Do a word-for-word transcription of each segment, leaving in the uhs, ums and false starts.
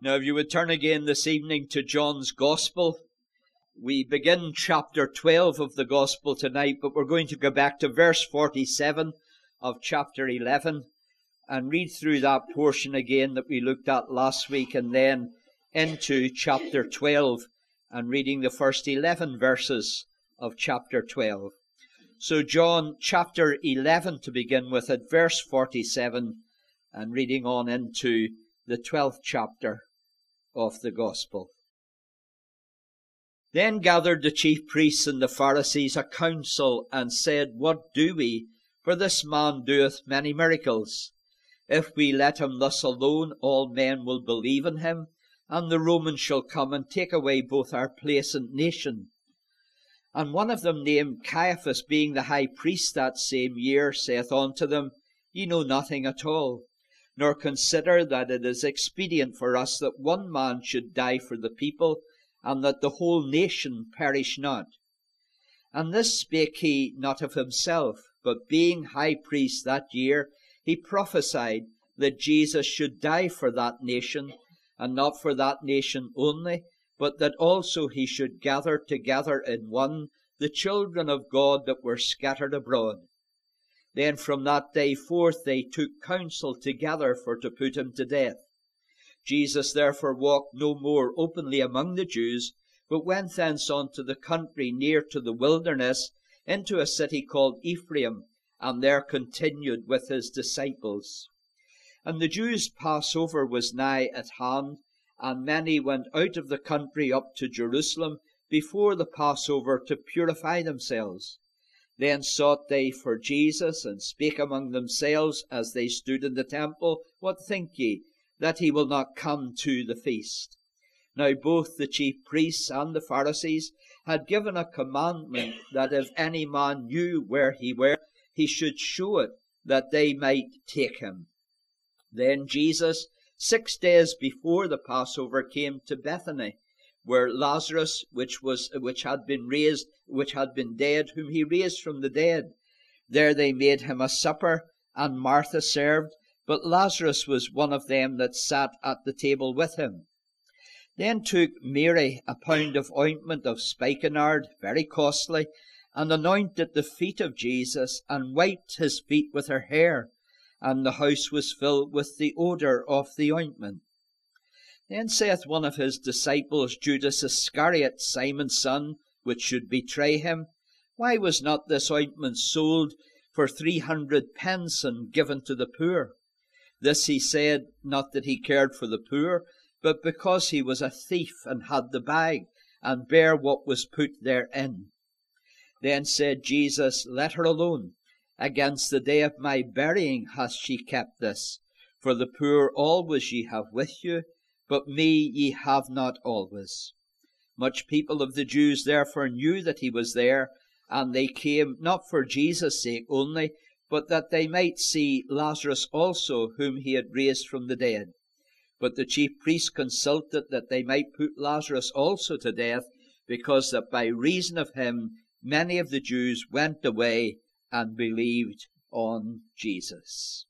Now, if you would turn again this evening to John's Gospel, we begin chapter twelve of the Gospel tonight, but we're going to go back to verse forty-seven of chapter eleven and read through that portion again that we looked at last week, and then into chapter twelve and reading the first eleven verses of chapter twelve. So John chapter eleven to begin with at verse forty-seven and reading on into the twelfth chapter of the Gospel. Then gathered the chief priests and the Pharisees a council, and said, What do we? For this man doeth many miracles. If we let him thus alone, all men will believe in him, and the Romans shall come and take away both our place and nation. And one of them, named Caiaphas, being the high priest that same year, saith unto them, Ye know nothing at all, nor consider that it is expedient for us that one man should die for the people, and that the whole nation perish not. And this spake he not of himself, but being high priest that year, he prophesied that Jesus should die for that nation, and not for that nation only, but that also he should gather together in one the children of God that were scattered abroad. Then from that day forth they took counsel together for to put him to death. Jesus therefore walked no more openly among the Jews, but went thence unto the country near to the wilderness, into a city called Ephraim, and there continued with his disciples. And the Jews' Passover was nigh at hand, and many went out of the country up to Jerusalem before the Passover to purify themselves. Then sought they for Jesus, and spake among themselves as they stood in the temple, What think ye, that he will not come to the feast? Now both the chief priests and the Pharisees had given a commandment that if any man knew where he were, he should show it, that they might take him. Then Jesus, six days before the Passover, came to Bethany, where Lazarus, which was which had been raised, which had been dead, whom he raised from the dead. There they made him a supper, and Martha served, but Lazarus was one of them that sat at the table with him. Then took Mary a pound of ointment of spikenard, very costly, and anointed the feet of Jesus, and wiped his feet with her hair, and the house was filled with the odour of the ointment. Then saith one of his disciples, Judas Iscariot, Simon's son, which should betray him, Why was not this ointment sold for three hundred pence and given to the poor? This he said, not that he cared for the poor, but because he was a thief, and had the bag, and bare what was put therein. Then said Jesus, Let her alone. Against the day of my burying hath she kept this. For the poor always ye have with you, but me ye have not always. Much people of the Jews therefore knew that he was there, and they came not for Jesus' sake only, but that they might see Lazarus also, whom he had raised from the dead. But the chief priests consulted that they might put Lazarus also to death, because that by reason of him many of the Jews went away and believed on Jesus.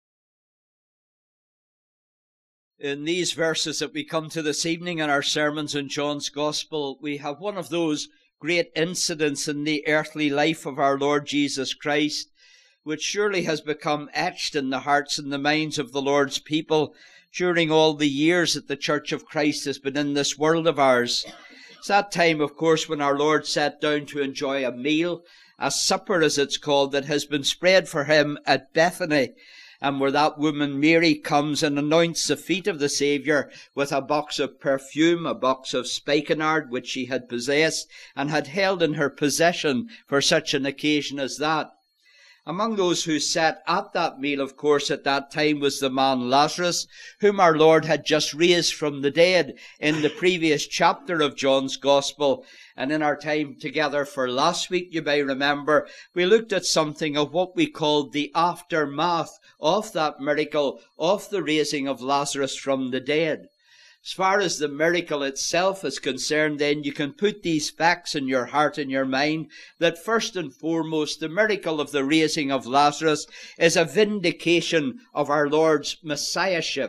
In these verses that we come to this evening in our sermons in John's Gospel, we have one of those great incidents in the earthly life of our Lord Jesus Christ, which surely has become etched in the hearts and the minds of the Lord's people during all the years that the Church of Christ has been in this world of ours. It's that time, of course, when our Lord sat down to enjoy a meal, a supper as it's called, that has been spread for him at Bethany, and where that woman Mary comes and anoints the feet of the Saviour with a box of perfume, a box of spikenard, which she had possessed and had held in her possession for such an occasion as that. Among those who sat at that meal, of course, at that time was the man Lazarus, whom our Lord had just raised from the dead in the previous chapter of John's Gospel. And in our time together for last week, you may remember, we looked at something of what we called the aftermath of that miracle of the raising of Lazarus from the dead. As far as the miracle itself is concerned, then you can put these facts in your heart and your mind, that first and foremost, the miracle of the raising of Lazarus is a vindication of our Lord's Messiahship.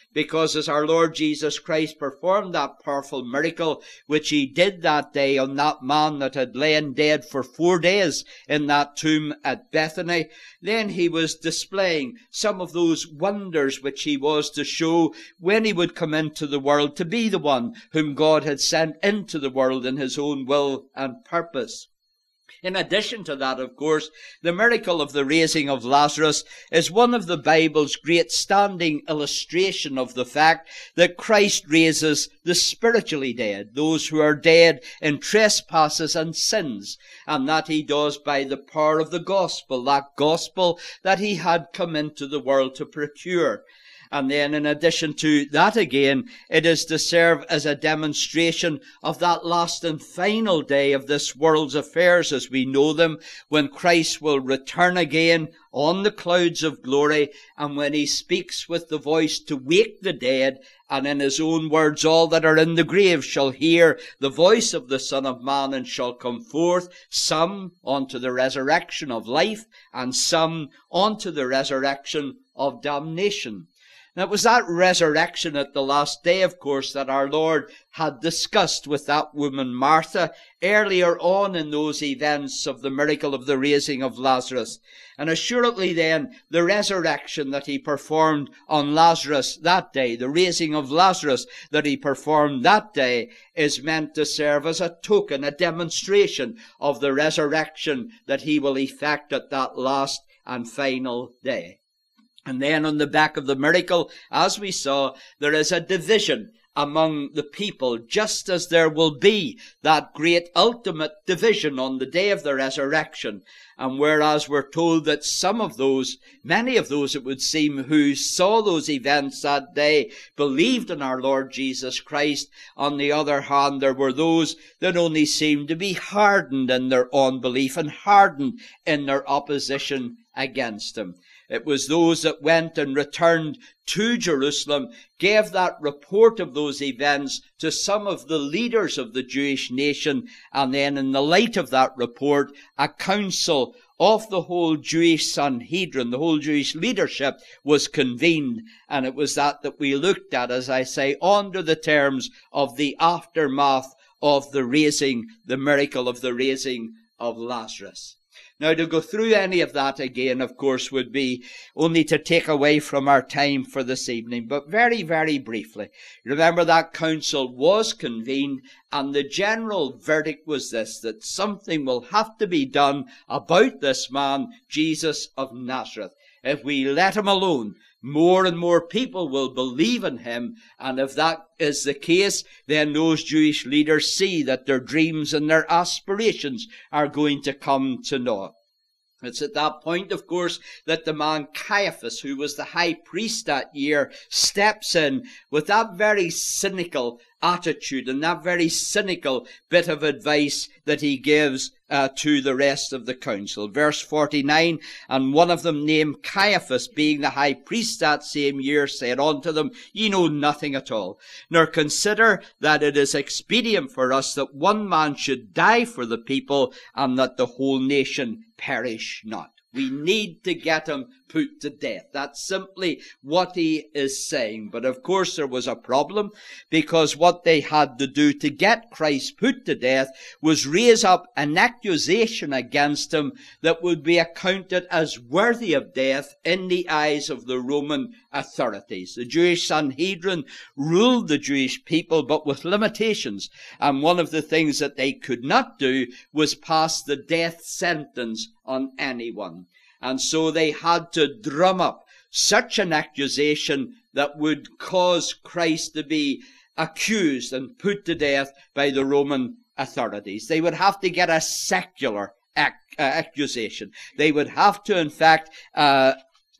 because as our Lord Jesus Christ performed that powerful miracle, which he did that day on that man that had lain dead for four days in that tomb at Bethany, then he was displaying some of those wonders which he was to show when he would come into the world to be the one whom God had sent into the world in his own will and purpose. In addition to that, of course, the miracle of the raising of Lazarus is one of the Bible's great standing illustration of the fact that Christ raises the spiritually dead, those who are dead in trespasses and sins, and that he does by the power of the gospel, that gospel that he had come into the world to procure. And then in addition to that again, it is to serve as a demonstration of that last and final day of this world's affairs as we know them, when Christ will return again on the clouds of glory, and when he speaks with the voice to wake the dead, and in his own words, all that are in the grave shall hear the voice of the Son of Man and shall come forth, some unto the resurrection of life, and some unto the resurrection of damnation. And it was that resurrection at the last day, of course, that our Lord had discussed with that woman Martha earlier on in those events of the miracle of the raising of Lazarus. And assuredly then, the resurrection that he performed on Lazarus that day, the raising of Lazarus that he performed that day, is meant to serve as a token, a demonstration of the resurrection that he will effect at that last and final day. And then on the back of the miracle, as we saw, there is a division among the people, just as there will be that great ultimate division on the day of the resurrection. And whereas we're told that some of those, many of those it would seem, who saw those events that day believed in our Lord Jesus Christ, on the other hand there were those that only seemed to be hardened in their unbelief and hardened in their opposition against him. It was those that went and returned to Jerusalem, gave that report of those events to some of the leaders of the Jewish nation, and then in the light of that report, a council of the whole Jewish Sanhedrin, the whole Jewish leadership, was convened. And it was that that we looked at, as I say, under the terms of the aftermath of the raising, the miracle of the raising of Lazarus. Now, to go through any of that again, of course, would be only to take away from our time for this evening. But very, very briefly, remember that council was convened, and the general verdict was this, that something will have to be done about this man, Jesus of Nazareth. If we let him alone, more and more people will believe in him. And if that is the case, then those Jewish leaders see that their dreams and their aspirations are going to come to naught. It's at that point, of course, that the man Caiaphas, who was the high priest that year, steps in with that very cynical attitude and that very cynical bit of advice that he gives uh, to the rest of the council. Verse forty-nine, and one of them named Caiaphas, being the high priest that same year, said unto them, Ye know nothing at all, nor consider that it is expedient for us that one man should die for the people, and that the whole nation perish not. We need to get him put to death. That's simply what he is saying. But of course there was a problem, because what they had to do to get Christ put to death was raise up an accusation against him that would be accounted as worthy of death in the eyes of the Roman authorities. The Jewish Sanhedrin ruled the Jewish people, but with limitations. And one of the things that they could not do was pass the death sentence on anyone. And so they had to drum up such an accusation that would cause Christ to be accused and put to death by the Roman authorities. They would have to get a secular ac- uh, accusation. They would have to, in fact, uh,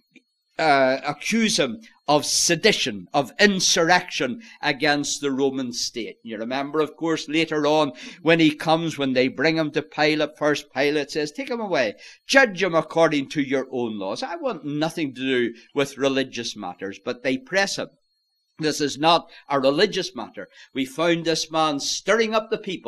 uh, accuse him of sedition, of insurrection against the Roman state. You remember, of course, later on, when he comes, when they bring him to Pilate, first Pilate says, take him away, judge him according to your own laws. I want nothing to do with religious matters, but they press him. This is not a religious matter. We found this man stirring up the people,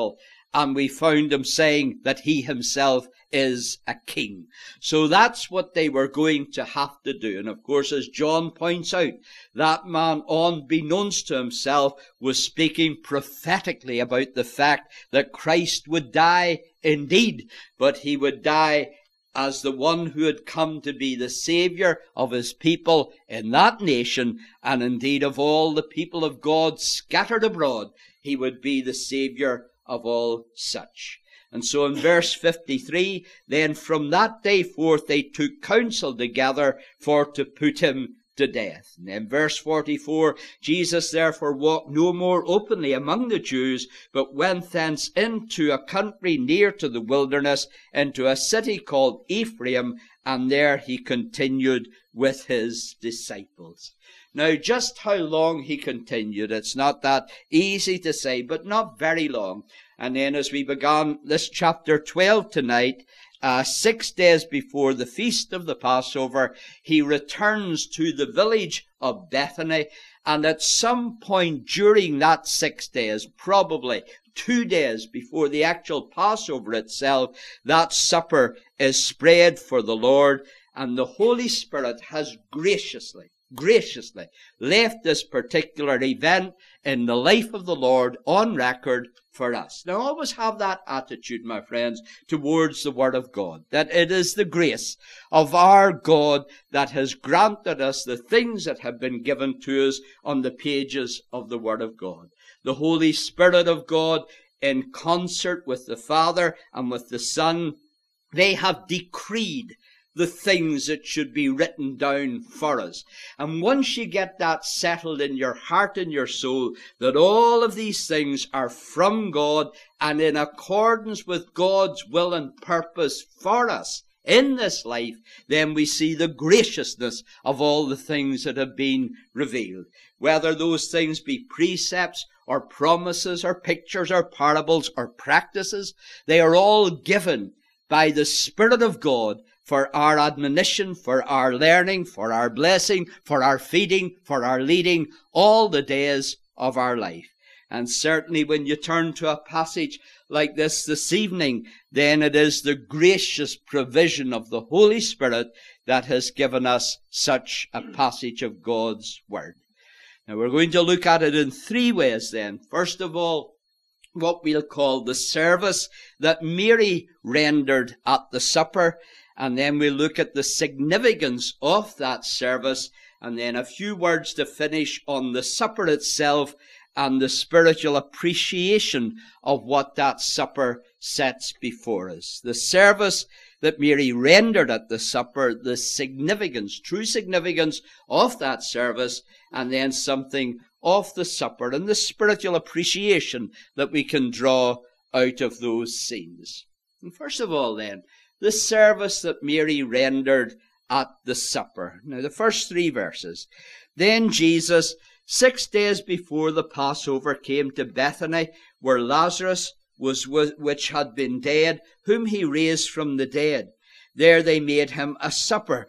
and we found him saying that he himself is a king. So that's what they were going to have to do. And of course, as John points out, that man, unbeknownst to himself, was speaking prophetically about the fact that Christ would die indeed, but he would die as the one who had come to be the Saviour of his people in that nation, and indeed of all the people of God scattered abroad. He would be the Saviour of all such. And so in verse fifty-three, then from that day forth they took counsel together for to put him to death. And in verse forty-four, Jesus therefore walked no more openly among the Jews, but went thence into a country near to the wilderness, into a city called Ephraim, and there he continued with his disciples. Now, just how long he continued, it's not that easy to say, but not very long. And then as we began this chapter twelve tonight, uh, six days before the feast of the Passover, he returns to the village of Bethany. And at some point during that six days, probably two days before the actual Passover itself, that supper is spread for the Lord. And the Holy Spirit has graciously, graciously left this particular event in the life of the Lord on record for us. Now, always have that attitude, my friends, towards the Word of God, that it is the grace of our God that has granted us the things that have been given to us on the pages of the Word of God. The Holy Spirit of God, in concert with the Father and with the Son, they have decreed the things that should be written down for us. And once you get that settled in your heart and your soul, that all of these things are from God and in accordance with God's will and purpose for us in this life, then we see the graciousness of all the things that have been revealed. Whether those things be precepts or promises or pictures or parables or practices, they are all given by the Spirit of God for our admonition, for our learning, for our blessing, for our feeding, for our leading, all the days of our life. And certainly when you turn to a passage like this this evening, then it is the gracious provision of the Holy Spirit that has given us such a passage of God's Word. Now we're going to look at it in three ways then. First of all, what we'll call the service that Mary rendered at the supper. And then we'll look at the significance of that service. And then a few words to finish on the supper itself and the spiritual appreciation of what that supper sets before us. The service that Mary rendered at the supper, the significance, true significance of that service, and then something of the supper and the spiritual appreciation that we can draw out of those scenes. And first of all then, the service that Mary rendered at the supper. Now the first three verses. Then Jesus, six days before the Passover, came to Bethany, where Lazarus was, which had been dead, whom he raised from the dead. There they made him a supper.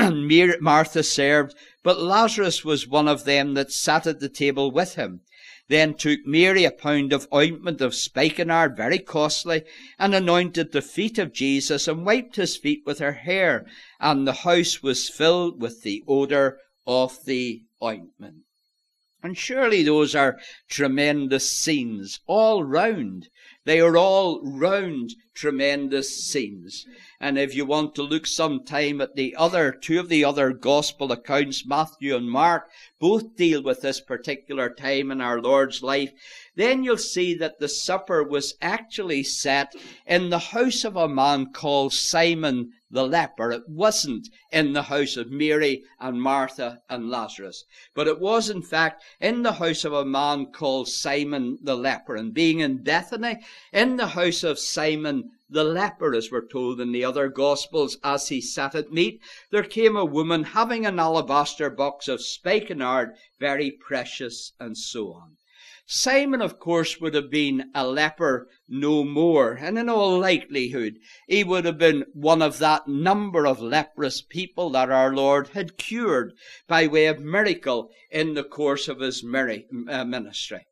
Martha served, but Lazarus was one of them that sat at the table with him. Then took Mary a pound of ointment of spikenard, very costly, and anointed the feet of Jesus, and wiped his feet with her hair. And the house was filled with the odour of the ointment. And surely those are tremendous scenes all round. They are all round tremendous scenes. And if you want to look sometime at the other, two of the other gospel accounts, Matthew and Mark, both deal with this particular time in our Lord's life, then you'll see that the supper was actually set in the house of a man called Simon the leper. It wasn't in the house of Mary and Martha and Lazarus, but it was in fact in the house of a man called Simon the leper. And being in Bethany, in the house of Simon the leper, as we're told in the other Gospels, as he sat at meat, there came a woman having an alabaster box of spikenard, very precious, and so on. Simon, of course, would have been a leper no more, and in all likelihood, he would have been one of that number of leprous people that our Lord had cured by way of miracle in the course of his ministry.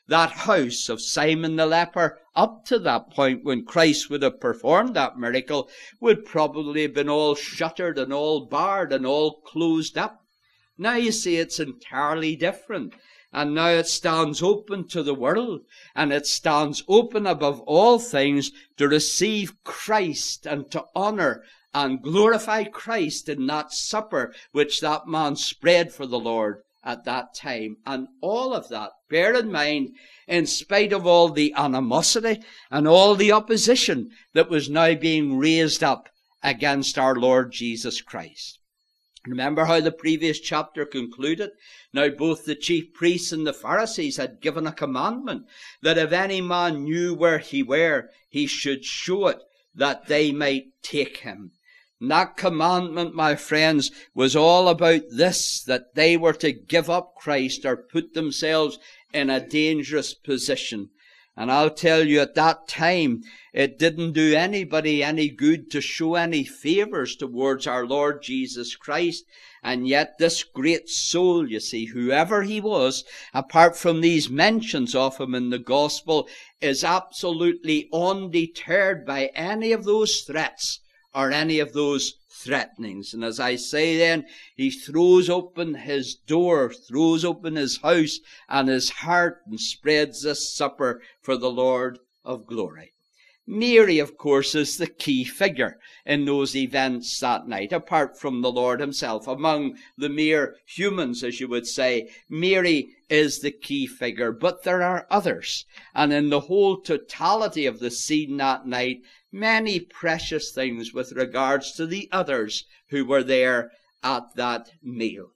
that house of Simon the leper, up to that point when Christ would have performed that miracle, would probably have been all shuttered and all barred and all closed up. Now you see it's entirely different. And now it stands open to the world, and it stands open above all things to receive Christ and to honor and glorify Christ in that supper which that man spread for the Lord at that time. And all of that, bear in mind, in spite of all the animosity and all the opposition that was now being raised up against our Lord Jesus Christ. Remember how the previous chapter concluded? Now both the chief priests and the Pharisees had given a commandment that if any man knew where he were, he should show it, that they might take him. And that commandment, my friends, was all about this, that they were to give up Christ or put themselves in a dangerous position. And I'll tell you, at that time, it didn't do anybody any good to show any favors towards our Lord Jesus Christ. And yet this great soul, you see, whoever he was, apart from these mentions of him in the gospel, is absolutely undeterred by any of those threats or any of those threatenings. And as I say then, he throws open his door, throws open his house and his heart, and spreads this supper for the Lord of glory. Mary, of course, is the key figure in those events that night, apart from the Lord himself. Among the mere humans, as you would say, Mary is the key figure, but there are others. And in the whole totality of the scene that night, many precious things with regards to the others who were there at that meal.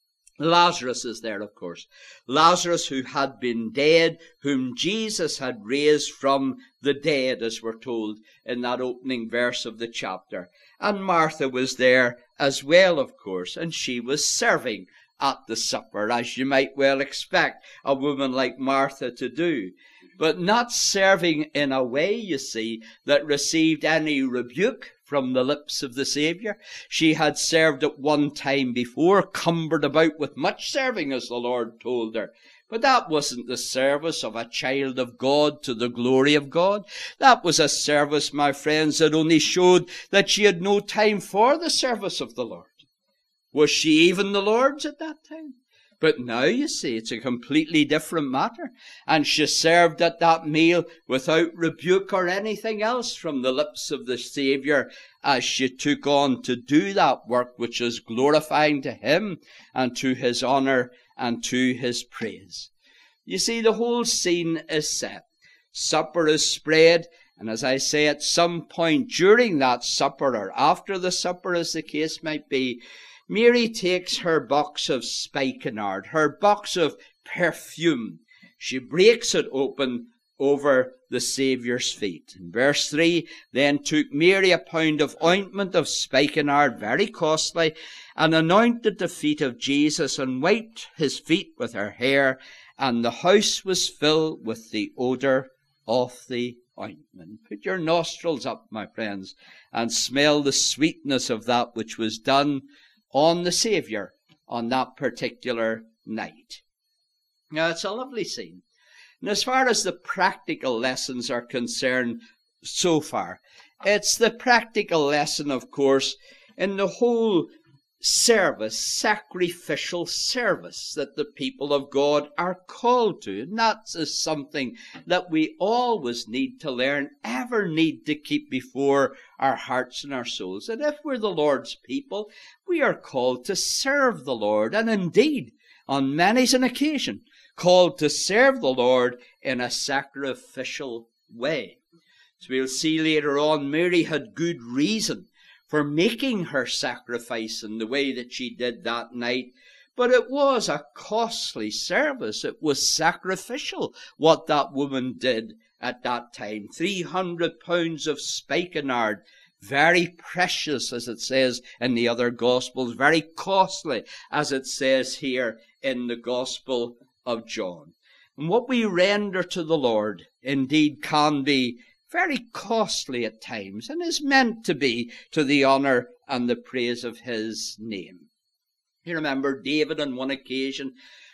Lazarus is there, of course. Lazarus, who had been dead, whom Jesus had raised from the dead, as we're told in that opening verse of the chapter. And Martha was there as well, of course, and she was serving at the supper, as you might well expect a woman like Martha to do. But not serving in a way, you see, that received any rebuke from the lips of the Saviour. She had served at one time before, cumbered about with much serving, as the Lord told her. But that wasn't the service of a child of God to the glory of God. That was a service, my friends, that only showed that she had no time for the service of the Lord. Was she even the Lord's at that time? But now, you see, it's a completely different matter. And she served at that meal without rebuke or anything else from the lips of the Saviour, as she took on to do that work which is glorifying to him and to his honour and to his praise. You see, the whole scene is set. Supper is spread, and as I say, at some point during that supper, or after the supper as the case might be, Mary takes her box of spikenard, her box of perfume. She breaks it open over the Saviour's feet. In verse three, then took Mary a pound of ointment of spikenard, very costly, and anointed the feet of Jesus, and wiped his feet with her hair, and the house was filled with the odour of the ointment. Put your nostrils up, my friends, and smell the sweetness of that which was done on the Saviour on that particular night. Now, it's a lovely scene. And as far as the practical lessons are concerned so far, it's the practical lesson, of course, in the whole service, sacrificial service that the people of God are called to. And that is something that we always need to learn, ever need to keep before our hearts and our souls. And if we're the Lord's people, we are called to serve the Lord, and indeed, on many's an occasion, called to serve the Lord in a sacrificial way. So we'll see later on, Mary had good reason for making her sacrifice in the way that she did that night. But it was a costly service. It was sacrificial, what that woman did at that time. Three hundred pounds of spikenard, very precious, as it says in the other Gospels, very costly, as it says here in the Gospel of John. And what we render to the Lord, indeed, can be very costly at times, and is meant to be to the honour and the praise of his name. You remember David on one occasion,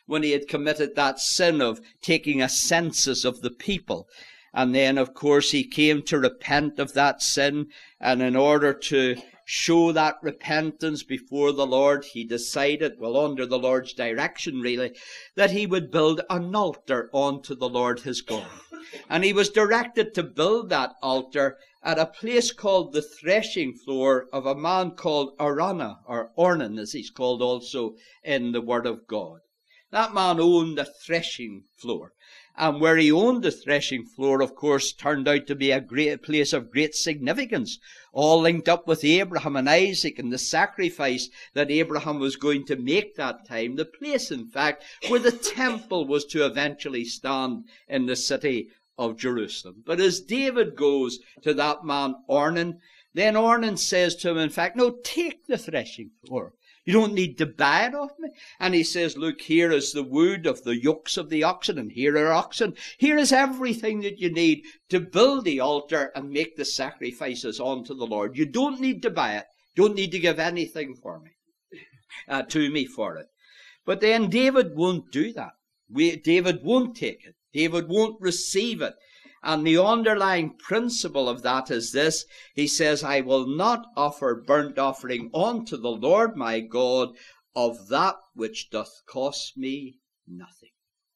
when he had committed that sin of taking a census of the people. And then, of course, he came to repent of that sin, and in order to show that repentance before the Lord, he decided, well, under the Lord's direction really, that he would build an altar unto the Lord his God. And he was directed to build that altar at a place called the threshing floor of a man called Araunah, or Ornan as he's called also in the Word of God. That man owned a threshing floor. And where he owned the threshing floor, of course, turned out to be a great place of great significance, all linked up with Abraham and Isaac and the sacrifice that Abraham was going to make that time. The place, in fact, where the temple was to eventually stand in the city of Jerusalem. But as David goes to that man Ornan, then Ornan says to him, in fact, no, take the threshing floor. You don't need to buy it off me. And he says, look, here is the wood of the yokes of the oxen, and here are oxen. Here is everything that you need to build the altar and make the sacrifices unto the Lord. You don't need to buy it. You don't need to give anything for me, uh, to me for it. But then David won't do that. We, David won't take it. David won't receive it. And the underlying principle of that is this. He says, I will not offer burnt offering unto the Lord my God of that which doth cost me nothing.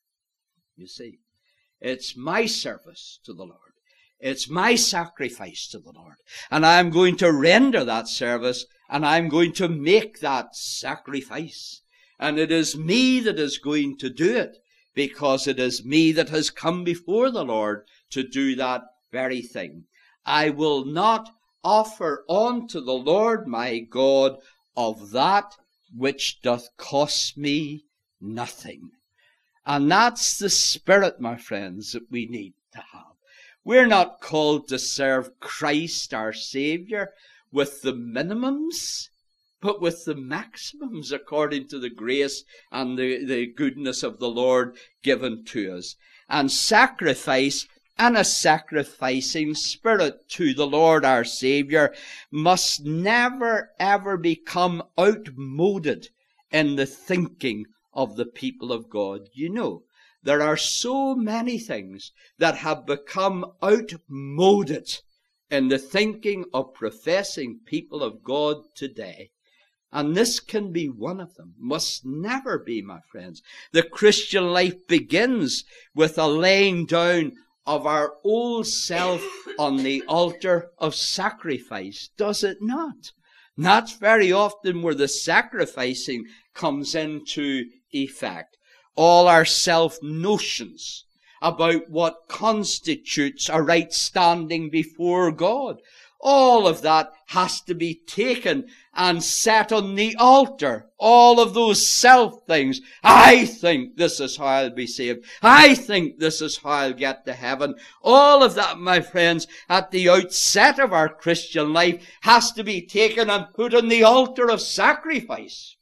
You see, it's my service to the Lord. It's my sacrifice to the Lord. And I'm going to render that service, and I'm going to make that sacrifice. And it is me that is going to do it, because it is me that has come before the Lord to do that very thing. I will not offer unto the Lord my God of that which doth cost me nothing. And that's the spirit, my friends, that we need to have. We're not called to serve Christ our Savior with the minimums, but with the maximums according to the grace and the, the goodness of the Lord given to us. And sacrifice and a sacrificing spirit to the Lord our Savior must never ever become outmoded in the thinking of the people of God. You know, there are so many things that have become outmoded in the thinking of professing people of God today. And this can be one of them. Must never be, my friends. The Christian life begins with a laying down of our old self on the altar of sacrifice, does it not? And that's very often where the sacrificing comes into effect. All our self-notions about what constitutes a right standing before God, all of that has to be taken and set on the altar. All of those self things. I think this is how I'll be saved. I think this is how I'll get to heaven. All of that, my friends, at the outset of our Christian life has to be taken and put on the altar of sacrifice.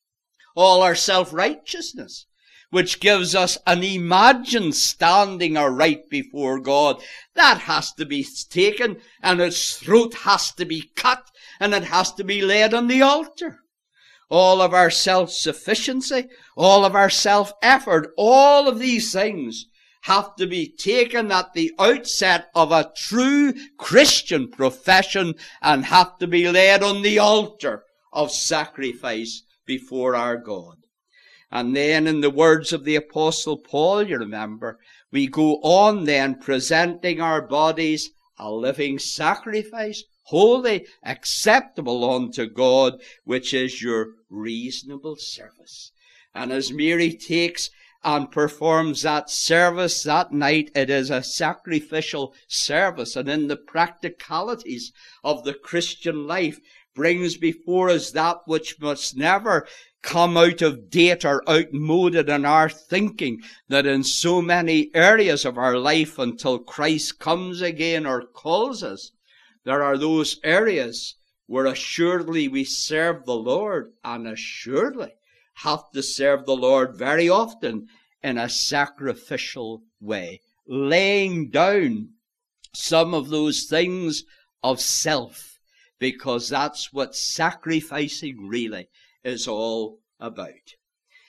All our self-righteousness, which gives us an imagined standing aright before God, that has to be taken, and its throat has to be cut, and it has to be laid on the altar. All of our self-sufficiency, all of our self-effort, all of these things have to be taken at the outset of a true Christian profession and have to be laid on the altar of sacrifice before our God. And then in the words of the Apostle Paul, you remember, we go on then presenting our bodies a living sacrifice, holy, acceptable unto God, which is your reasonable service. And as Mary takes and performs that service that night, it is a sacrificial service. And in the practicalities of the Christian life, brings before us that which must never come out of date or outmoded in our thinking, that in so many areas of our life until Christ comes again or calls us, there are those areas where assuredly we serve the Lord, and assuredly have to serve the Lord very often in a sacrificial way, laying down some of those things of self, because that's what sacrificing really is all about.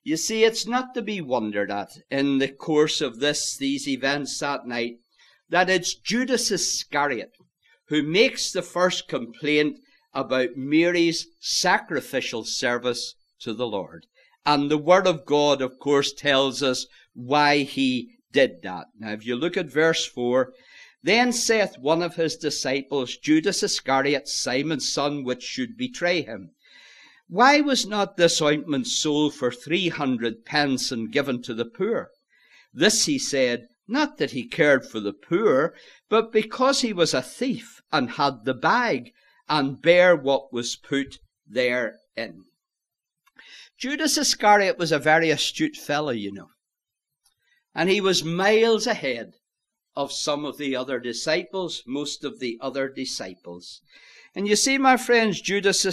You see, it's not to be wondered at in the course of this, these events that night, that it's Judas Iscariot who makes the first complaint about Mary's sacrificial service to the Lord. And the Word of God, of course, tells us why he did that. Now, if you look at verse four, then saith one of his disciples, Judas Iscariot, Simon's son, which should betray him, why was not this ointment sold for three hundred pence and given to the poor? This he said, not that he cared for the poor, but because he was a thief and had the bag and bare what was put therein. Judas Iscariot was a very astute fellow, you know. And he was miles ahead of some of the other disciples, most of the other disciples. And you see, my friends, Judas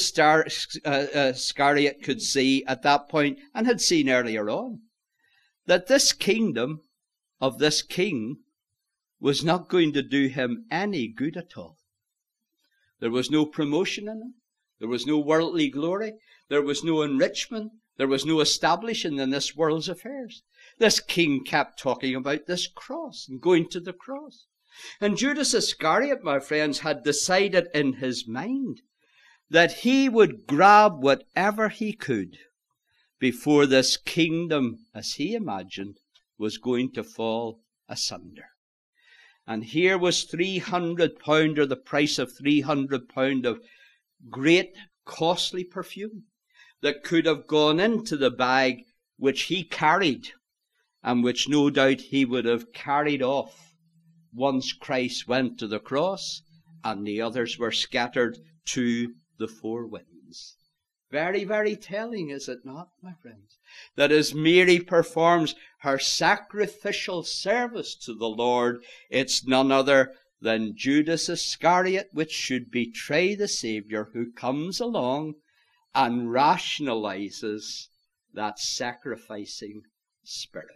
Iscariot could see at that point, and had seen earlier on, that this kingdom of this king was not going to do him any good at all. There was no promotion in it. There was no worldly glory. There was no enrichment. There was no establishing in this world's affairs. This king kept talking about this cross and going to the cross. And Judas Iscariot, my friends, had decided in his mind that he would grab whatever he could before this kingdom, as he imagined, was going to fall asunder. And here was three hundred pound, or the price of three hundred pound of great costly perfume that could have gone into the bag which he carried, and which no doubt he would have carried off once Christ went to the cross and the others were scattered to the four winds. Very, very telling, is it not, my friends, that as Mary performs her sacrificial service to the Lord, it's none other than Judas Iscariot which should betray the Savior, who comes along and rationalizes that sacrificing spirit.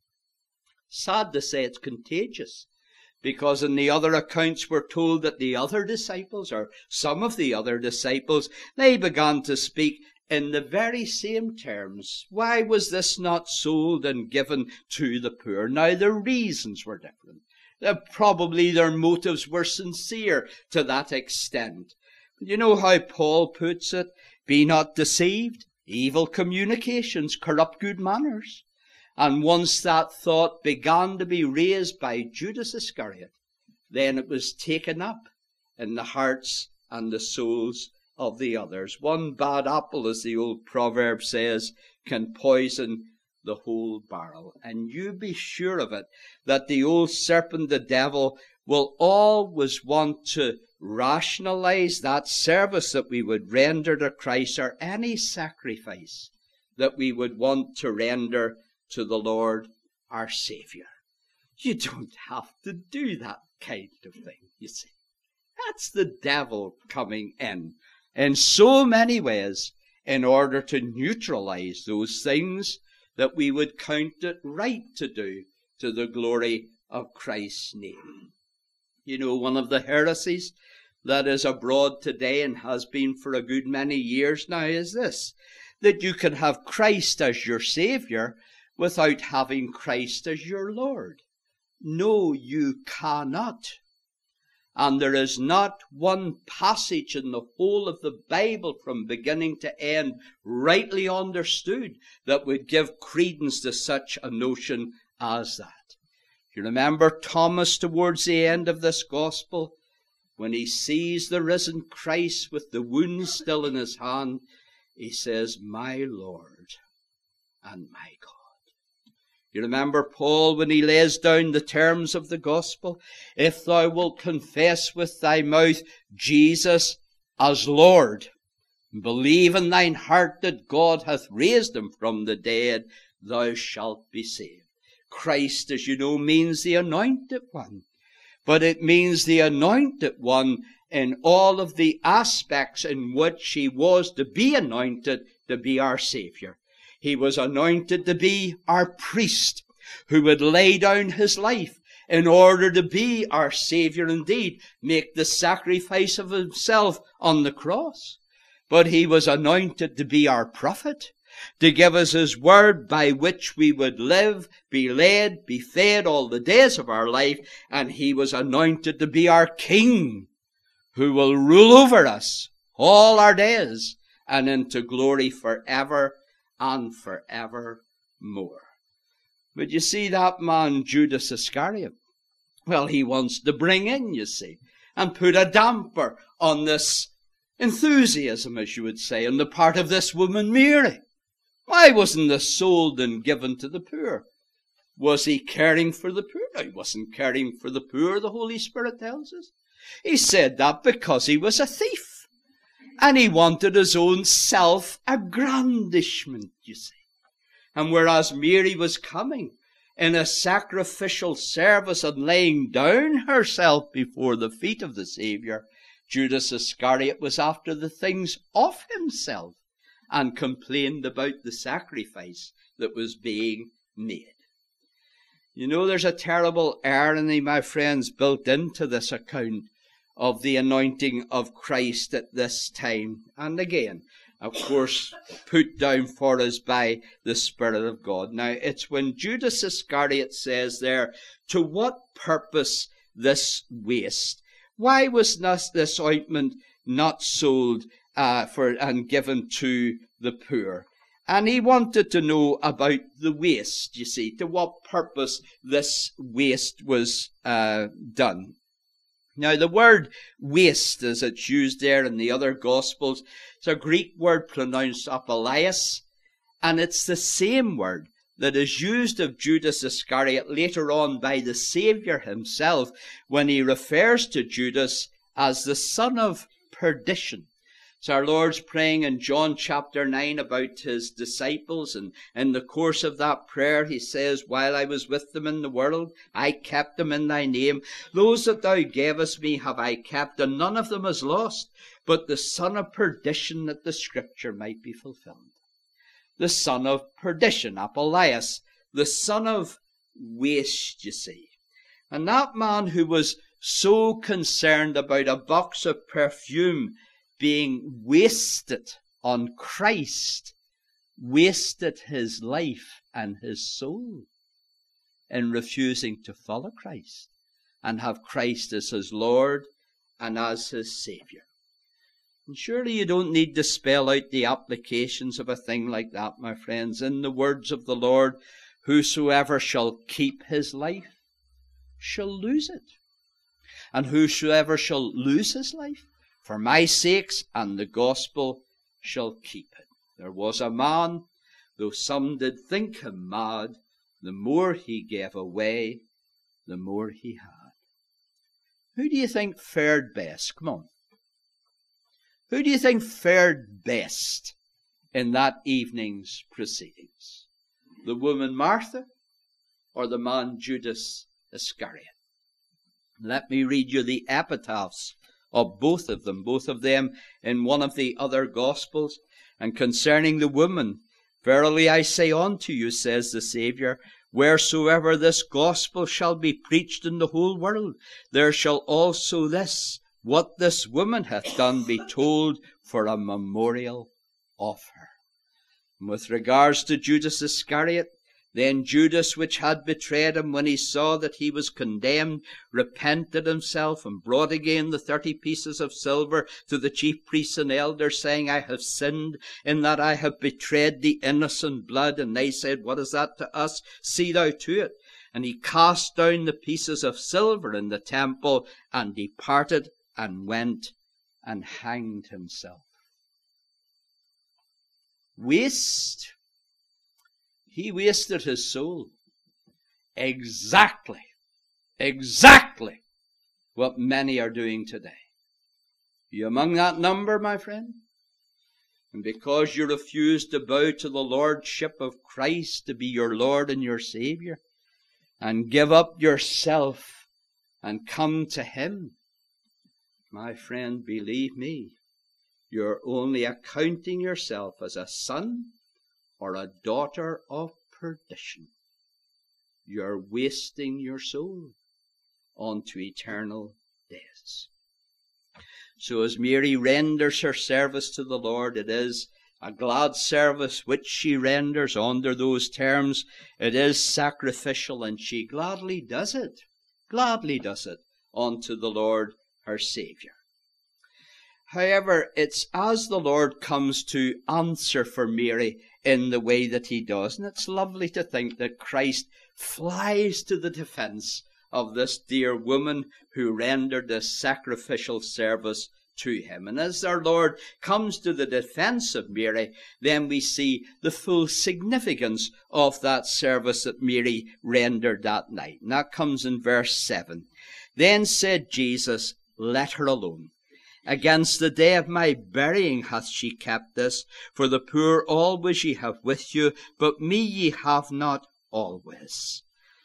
Sad to say, it's contagious, because in the other accounts we're told that the other disciples, or some of the other disciples, they began to speak in the very same terms. Why was this not sold and given to the poor? Now, the reasons were different. Uh, probably their motives were sincere to that extent. You know how Paul puts it? Be not deceived. Evil communications corrupt good manners. And once that thought began to be raised by Judas Iscariot, then it was taken up in the hearts and the souls of the others. One bad apple, as the old proverb says, can poison the whole barrel. And you be sure of it, that the old serpent, the devil, will always want to rationalize that service that we would render to Christ, or any sacrifice that we would want to render to the Lord our Savior. You don't have to do that kind of thing, you see. That's the devil coming in in so many ways in order to neutralize those things that we would count it right to do to the glory of Christ's name. You know, one of the heresies that is abroad today, and has been for a good many years now, is this, that you can have Christ as your Savior without having Christ as your Lord. No, you cannot. And there is not one passage in the whole of the Bible from beginning to end, rightly understood, that would give credence to such a notion as that. You remember Thomas towards the end of this gospel, when he sees the risen Christ with the wounds still in his hand, he says, my Lord and my God. You remember Paul when he lays down the terms of the gospel? If thou wilt confess with thy mouth Jesus as Lord, and believe in thine heart that God hath raised him from the dead, thou shalt be saved. Christ, as you know, means the anointed one. But it means the anointed one in all of the aspects in which he was to be anointed to be our Savior. He was anointed to be our priest, who would lay down his life in order to be our Savior indeed, make the sacrifice of himself on the cross. But he was anointed to be our prophet, to give us his word by which we would live, be led, be fed all the days of our life, and he was anointed to be our king, who will rule over us all our days and into glory forever and forever more. But you see, that man Judas Iscariot, well, he wants to bring in, you see, and put a damper on this enthusiasm, as you would say, on the part of this woman Mary. Why wasn't this sold and given to the poor? Was he caring for the poor? No, he wasn't caring for the poor, the Holy Spirit tells us. He said that because he was a thief. And he wanted his own self-aggrandishment, you see. And whereas Mary was coming in a sacrificial service and laying down herself before the feet of the Saviour, Judas Iscariot was after the things of himself and complained about the sacrifice that was being made. You know, there's a terrible irony, my friends, built into this account of the anointing of Christ at this time. And again, of course, put down for us by the Spirit of God. Now, it's when Judas Iscariot says there, to what purpose this waste? Why was not this ointment not sold uh, for and given to the poor? And he wanted to know about the waste, you see, to what purpose this waste was uh, done. Now, the word waste, as it's used there in the other Gospels, it's a Greek word pronounced apolaios, and it's the same word that is used of Judas Iscariot later on by the Saviour himself when he refers to Judas as the son of perdition. So our Lord's praying in John chapter nine about his disciples, and in the course of that prayer he says, while I was with them in the world, I kept them in thy name. Those that thou gavest me have I kept, and none of them is lost, but the son of perdition, that the scripture might be fulfilled. The son of perdition, apolaios, the son of waste, you see. And that man who was so concerned about a box of perfume being wasted on Christ, wasted his life and his soul in refusing to follow Christ and have Christ as his Lord and as his Saviour. And surely you don't need to spell out the applications of a thing like that, my friends. In the words of the Lord, whosoever shall keep his life shall lose it. And whosoever shall lose his life for my sakes and the gospel shall keep it. There was a man, though some did think him mad, the more he gave away, the more he had. Who do you think fared best? Come on. Who do you think fared best in that evening's proceedings? The woman Martha or the man Judas Iscariot? Let me read you the epitaphs of both of them, both of them in one of the other Gospels. And concerning the woman, verily I say unto you, says the Saviour, wheresoever this gospel shall be preached in the whole world, there shall also this, what this woman hath done, be told for a memorial of her. And with regards to Judas Iscariot, then Judas, which had betrayed him, when he saw that he was condemned, repented himself, and brought again the thirty pieces of silver to the chief priests and elders, saying, I have sinned in that I have betrayed the innocent blood. And they said, what is that to us? See thou to it. And he cast down the pieces of silver in the temple, and departed, and went and hanged himself. Waste. He wasted his soul. Exactly, exactly what many are doing today. Are you among that number, my friend? And because you refuse to bow to the Lordship of Christ, to be your Lord and your Saviour, and give up yourself and come to Him, my friend, believe me, you're only accounting yourself as a son or a daughter of perdition. You're wasting your soul onto eternal days. So as Mary renders her service to the Lord, it is a glad service which she renders under those terms. It is sacrificial, and she gladly does it, gladly does it unto the Lord her Saviour. However, it's as the Lord comes to answer for Mary in the way that he does, and it's lovely to think that Christ flies to the defense of this dear woman who rendered this sacrificial service to him. And as our Lord comes to the defense of Mary, then we see the full significance of that service that Mary rendered that night. And that comes in verse seven. Then said Jesus, let her alone. Against the day of my burying hath she kept this. For the poor always ye have with you, but me ye have not always.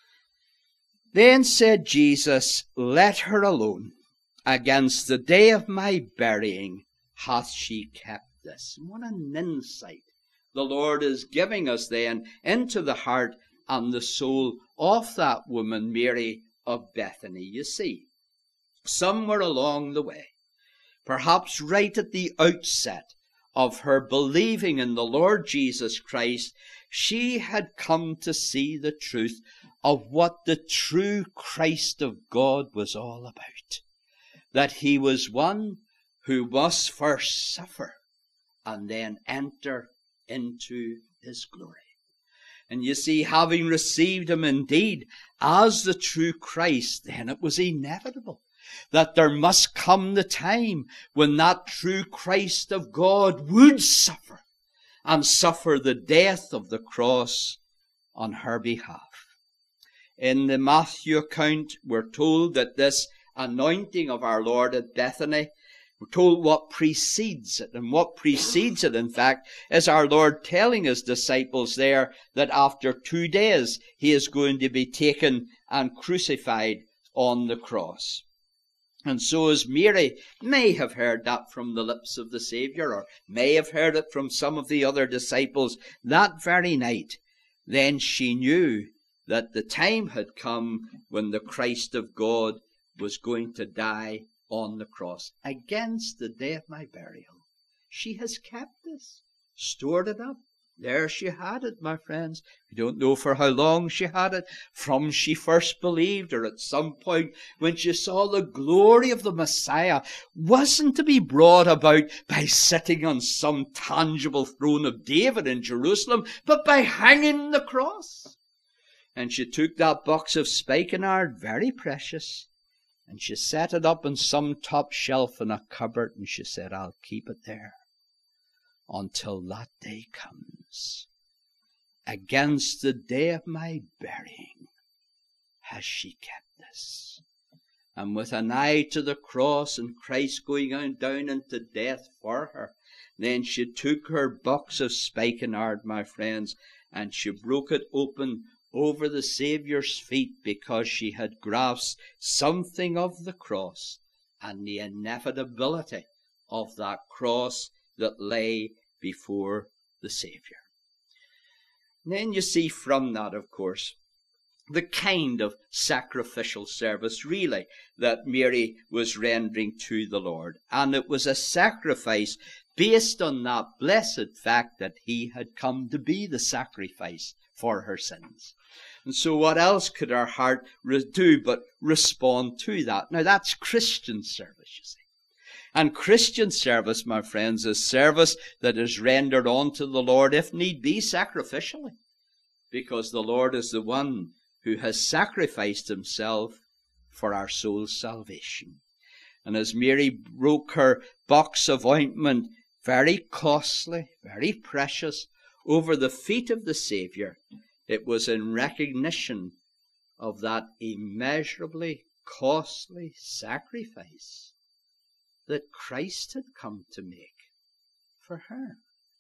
Then said Jesus, let her alone. Against the day of my burying hath she kept this. What an insight the Lord is giving us then into the heart and the soul of that woman, Mary of Bethany. You see, somewhere along the way, perhaps right at the outset of her believing in the Lord Jesus Christ, she had come to see the truth of what the true Christ of God was all about. That he was one who must first suffer and then enter into his glory. And you see, having received him indeed as the true Christ, then it was inevitable that there must come the time when that true Christ of God would suffer, and suffer the death of the cross on her behalf. In the Matthew account, we're told that this anointing of our Lord at Bethany, we're told what precedes it. And what precedes it, in fact, is our Lord telling his disciples there that after two days he is going to be taken and crucified on the cross. And so as Mary may have heard that from the lips of the Saviour, or may have heard it from some of the other disciples that very night, then she knew that the time had come when the Christ of God was going to die on the cross. Against the day of my burial, she has kept this, stored it up. There she had it, my friends. We don't know for how long she had it, from she first believed, or at some point when she saw the glory of the Messiah wasn't to be brought about by sitting on some tangible throne of David in Jerusalem, but by hanging the cross. And she took that box of spikenard, very precious, and she set it up on some top shelf in a cupboard, and she said, I'll keep it there until that day comes. Against the day of my burying has she kept this. And with an eye to the cross and Christ going on down into death for her, then she took her box of spikenard, my friends, and she broke it open over the Saviour's feet, because she had grasped something of the cross and the inevitability of that cross that lay before the Saviour. And then you see from that, of course, the kind of sacrificial service really that Mary was rendering to the Lord. And it was a sacrifice based on that blessed fact that he had come to be the sacrifice for her sins. And so what else could our heart do but respond to that? Now that's Christian service, you see. And Christian service, my friends, is service that is rendered unto the Lord, if need be, sacrificially. Because the Lord is the one who has sacrificed himself for our soul's salvation. And as Mary broke her box of ointment, very costly, very precious, over the feet of the Saviour, it was in recognition of that immeasurably costly sacrifice that Christ had come to make for her.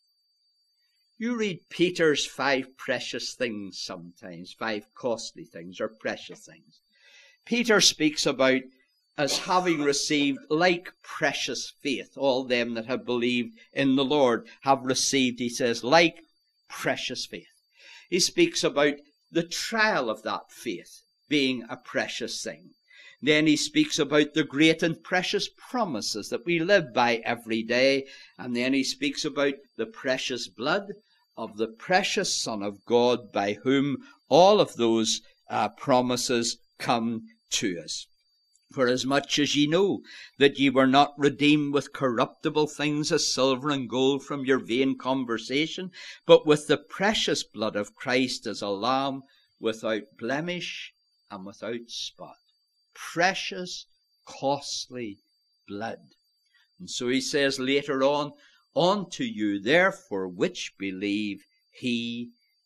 You read Peter's five precious things sometimes, five costly things or precious things. Peter speaks about as having received like precious faith. All them that have believed in the Lord have received, he says, like precious faith. He speaks about the trial of that faith being a precious thing. Then he speaks about the great and precious promises that we live by every day. And then he speaks about the precious blood of the precious Son of God, by whom all of those uh, promises come to us. For as much as ye know that ye were not redeemed with corruptible things as silver and gold from your vain conversation, but with the precious blood of Christ as a lamb, without blemish and without spot. Precious, costly blood. And so he says later on, unto you therefore which believe, he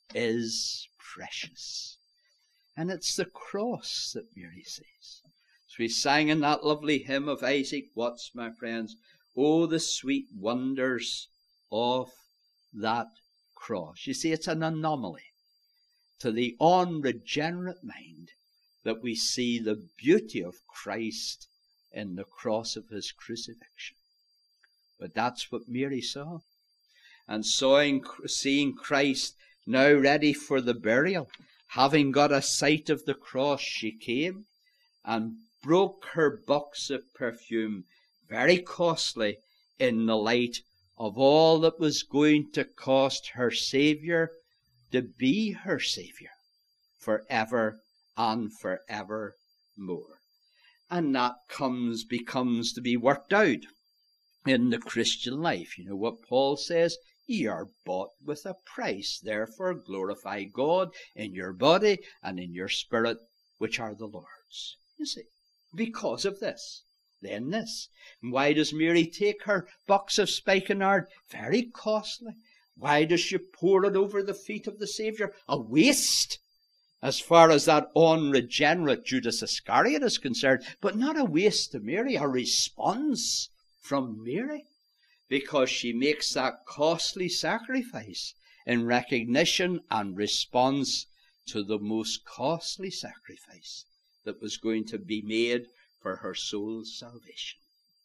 is precious. And it's the cross that Mary says. So we sang in that lovely hymn of Isaac Watts, my friends, oh, the sweet wonders of that cross. You see, it's an anomaly to the unregenerate mind that we see the beauty of Christ in the cross of his crucifixion. But that's what Mary saw. And seeing, seeing Christ now ready for the burial, having got a sight of the cross, she came and broke her box of perfume, very costly in the light of all that was going to cost her Saviour to be her Saviour forever and forever more. And that comes, becomes to be worked out in the Christian life. You know what Paul says? Ye are bought with a price. Therefore glorify God in your body and in your spirit, which are the Lord's. You see, because of this. Then this. And why does Mary take her box of spikenard? Very costly. Why does she pour it over the feet of the Saviour? A waste, as far as that unregenerate Judas Iscariot is concerned. But not a waste to Mary, a response from Mary, because she makes that costly sacrifice in recognition and response to the most costly sacrifice that was going to be made for her soul's salvation.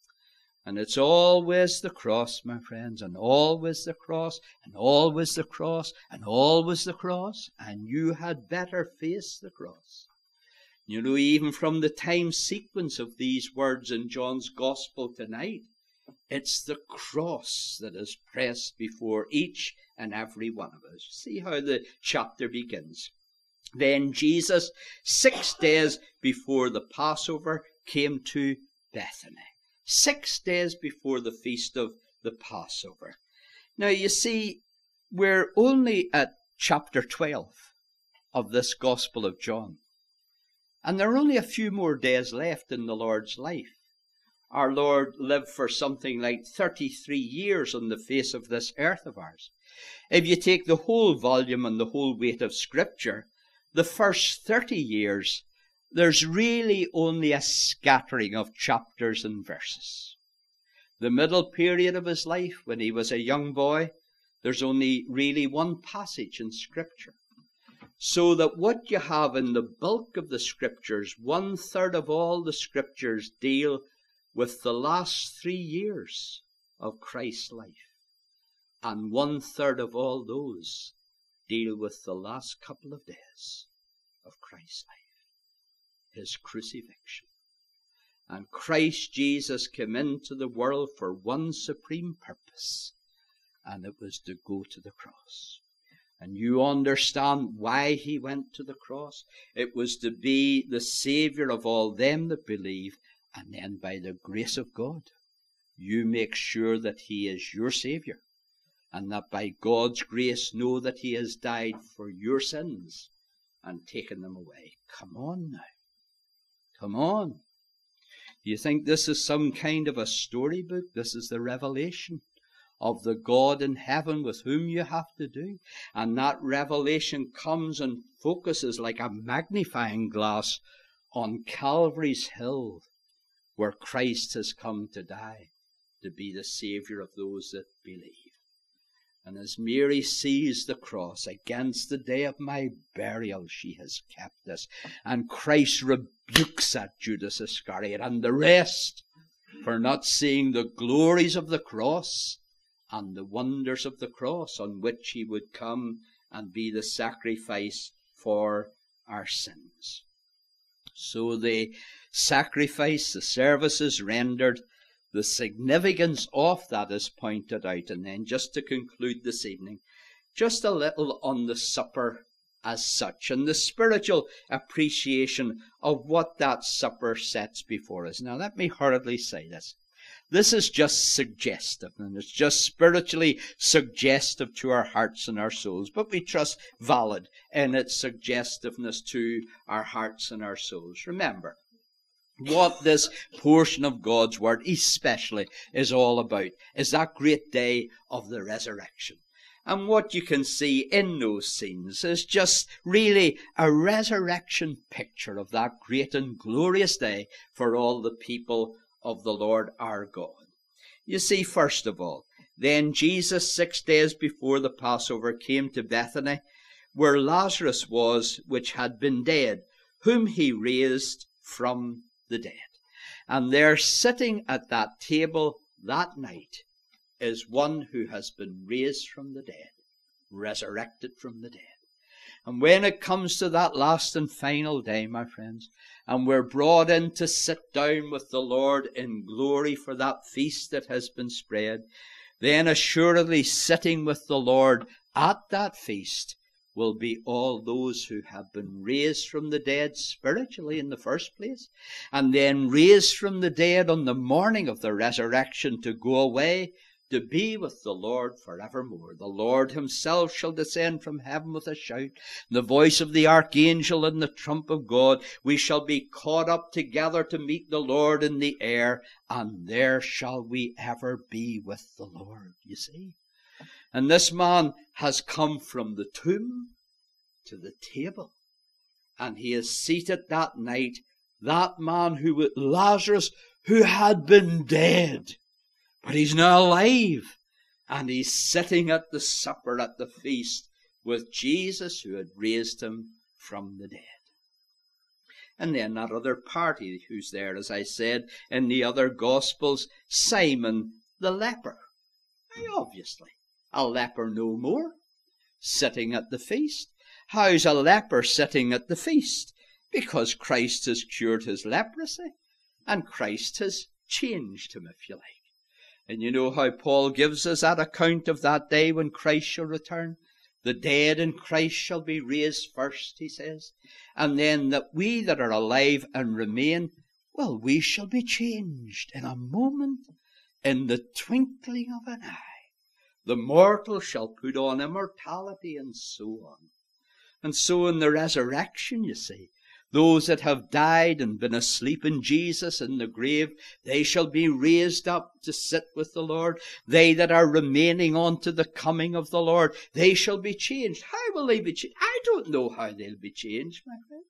And it's always the cross, my friends, and always the cross, and always the cross, and always the cross, and you had better face the cross. You know, even from the time sequence of these words in John's Gospel tonight, it's the cross that is pressed before each and every one of us. See how the chapter begins. Then Jesus, six days before the Passover, came to Bethany. Six days before the feast of the Passover. Now, you see, we're only at chapter twelve of this Gospel of John. And there are only a few more days left in the Lord's life. Our Lord lived for something like thirty-three years on the face of this earth of ours. If you take the whole volume and the whole weight of Scripture, the first thirty years, there's really only a scattering of chapters and verses. The middle period of his life, when he was a young boy, there's only really one passage in Scripture. So that what you have in the bulk of the Scriptures, one third of all the Scriptures deal with the last three years of Christ's life. And one third of all those deal with the last couple of days of Christ's life, his crucifixion. And Christ Jesus came into the world for one supreme purpose, and it was to go to the cross. And you understand why he went to the cross. It was to be the Saviour of all them that believe, and then by the grace of God, you make sure that he is your Saviour, and that by God's grace know that he has died for your sins and taken them away. Come on now. Come on. Do you think this is some kind of a storybook? This is the revelation of the God in heaven with whom you have to do. And that revelation comes and focuses like a magnifying glass on Calvary's hill, where Christ has come to die, to be the Saviour of those that believe. And as Mary sees the cross, against the day of my burial she has kept this. And Christ rebukes that Judas Iscariot and the rest for not seeing the glories of the cross and the wonders of the cross, on which he would come and be the sacrifice for our sins. So the sacrifice, the services rendered, the significance of that is pointed out. And then just to conclude this evening, just a little on the supper as such, and the spiritual appreciation of what that supper sets before us. Now let me hurriedly say this. This is just suggestive, and it's just spiritually suggestive to our hearts and our souls, but we trust valid in its suggestiveness to our hearts and our souls. Remember, what this portion of God's Word especially is all about is that great day of the resurrection. And what you can see in those scenes is just really a resurrection picture of that great and glorious day for all the people of the Lord our God. You see, first of all, then Jesus, six days before the Passover, came to Bethany, where Lazarus was, which had been dead, whom he raised from the dead. And there, sitting at that table that night, is one who has been raised from the dead, resurrected from the dead. And when it comes to that last and final day, my friends, and we're brought in to sit down with the Lord in glory for that feast that has been spread, then assuredly sitting with the Lord at that feast will be all those who have been raised from the dead spiritually in the first place, and then raised from the dead on the morning of the resurrection to go away to be with the Lord forevermore. The Lord himself shall descend from heaven with a shout, the voice of the archangel and the trump of God. We shall be caught up together to meet the Lord in the air, and there shall we ever be with the Lord, you see. And this man has come from the tomb to the table, and he is seated that night, that man who, Lazarus, who had been dead, but he's now alive, and he's sitting at the supper, at the feast, with Jesus who had raised him from the dead. And then that other party who's there, as I said, in the other Gospels, Simon the leper. Now, obviously, a leper no more, sitting at the feast. How's a leper sitting at the feast? Because Christ has cured his leprosy, and Christ has changed him, if you like. And you know how Paul gives us that account of that day when Christ shall return? The dead in Christ shall be raised first, he says. And then that we that are alive and remain, well, we shall be changed in a moment, in the twinkling of an eye. The mortal shall put on immortality, and so on. And so in the resurrection, you see, those that have died and been asleep in Jesus in the grave, they shall be raised up to sit with the Lord. They that are remaining unto the coming of the Lord, they shall be changed. How will they be changed? I don't know how they'll be changed, my friend.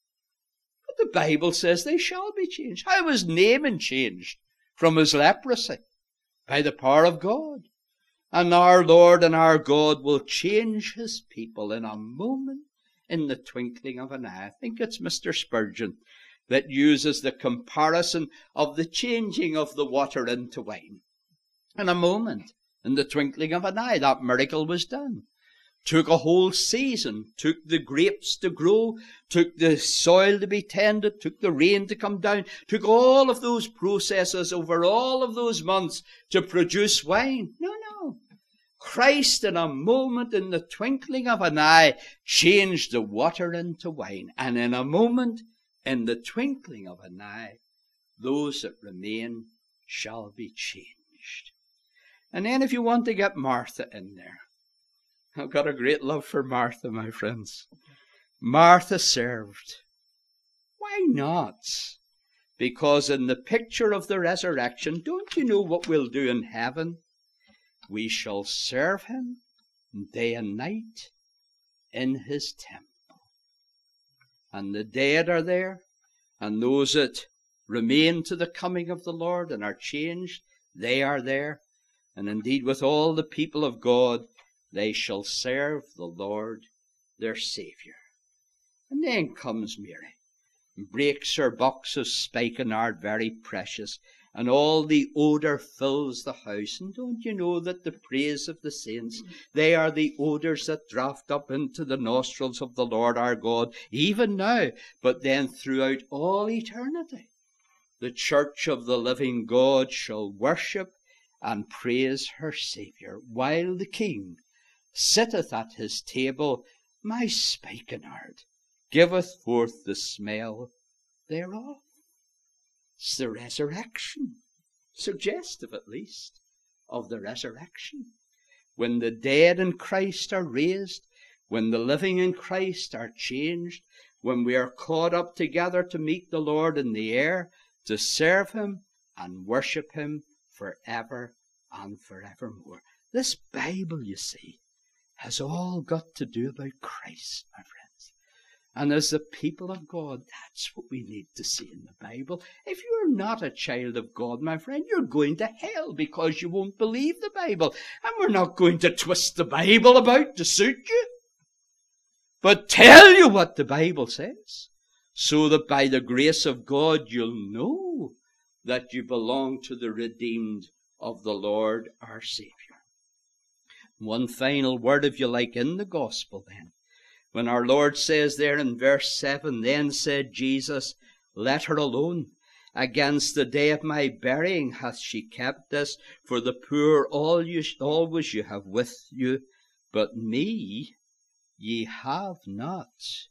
But the Bible says they shall be changed. How was Naaman changed from his leprosy? By the power of God. And our Lord and our God will change his people in a moment, in the twinkling of an eye. I think it's Mister Spurgeon that uses the comparison of the changing of the water into wine. In a moment, in the twinkling of an eye, that miracle was done. Took a whole season, took the grapes to grow, took the soil to be tended, took the rain to come down, took all of those processes over all of those months to produce wine. No, no. Christ in a moment, in the twinkling of an eye, changed the water into wine. And in a moment, in the twinkling of an eye, those that remain shall be changed. And then if you want to get Martha in there, I've got a great love for Martha, my friends. Martha served. Why not? Because in the picture of the resurrection, don't you know what we'll do in heaven? We shall serve him day and night in his temple. And the dead are there, and those that remain to the coming of the Lord and are changed, they are there. And indeed with all the people of God, they shall serve the Lord their Saviour. And then comes Mary, and breaks her box of spikenard, very precious, and all the odour fills the house. And don't you know that the praise of the saints, they are the odours that draft up into the nostrils of the Lord our God, even now, but then throughout all eternity. The church of the living God shall worship and praise her Saviour, while the King sitteth at his table. My spikenard giveth forth the smell thereof. It's the resurrection, suggestive at least of the resurrection. When the dead in Christ are raised, when the living in Christ are changed, when we are caught up together to meet the Lord in the air, to serve him and worship him forever and forevermore. This Bible, you see, has all got to do about Christ, my friends. And as the people of God, that's what we need to see in the Bible. If you're not a child of God, my friend, you're going to hell because you won't believe the Bible. And we're not going to twist the Bible about to suit you, but tell you what the Bible says, so that by the grace of God you'll know that you belong to the redeemed of the Lord our Saviour. One final word, if you like, in the gospel then. When our Lord says there in verse seven, then said Jesus, let her alone. Against the day of my burying hath she kept this. For the poor all you, always you have with you, but me ye have not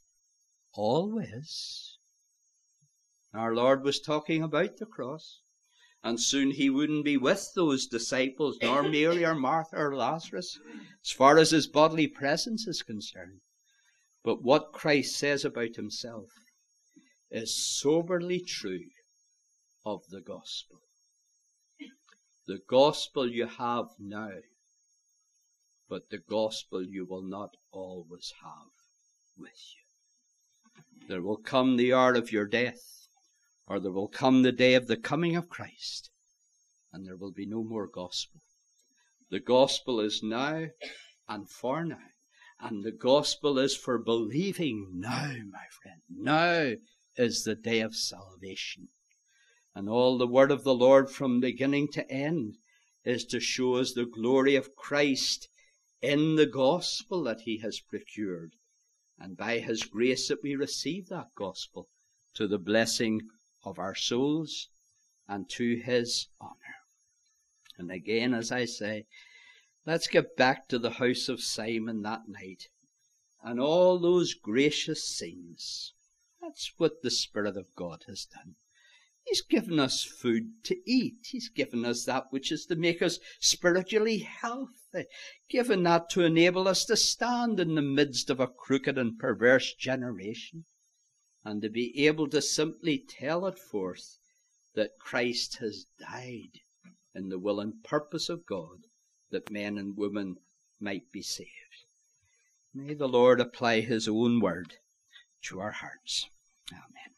always. Our Lord was talking about the cross. And soon he wouldn't be with those disciples, nor Mary or Martha or Lazarus, as far as his bodily presence is concerned. But what Christ says about himself is soberly true of the gospel. The gospel you have now, but the gospel you will not always have with you. There will come the hour of your death, or there will come the day of the coming of Christ, and there will be no more gospel. The gospel is now and for now. And the gospel is for believing now, my friend. Now is the day of salvation. And all the word of the Lord from beginning to end is to show us the glory of Christ in the gospel that he has procured. And by his grace that we receive that gospel to the blessing of our souls and to his honor. And again, as I say, let's get back to the house of Simon that night and all those gracious scenes. That's what the Spirit of God has done. He's given us food to eat. He's given us that which is to make us spiritually healthy. Given that to enable us to stand in the midst of a crooked and perverse generation, and to be able to simply tell it forth that Christ has died in the will and purpose of God, that men and women might be saved. May the Lord apply his own word to our hearts. Amen.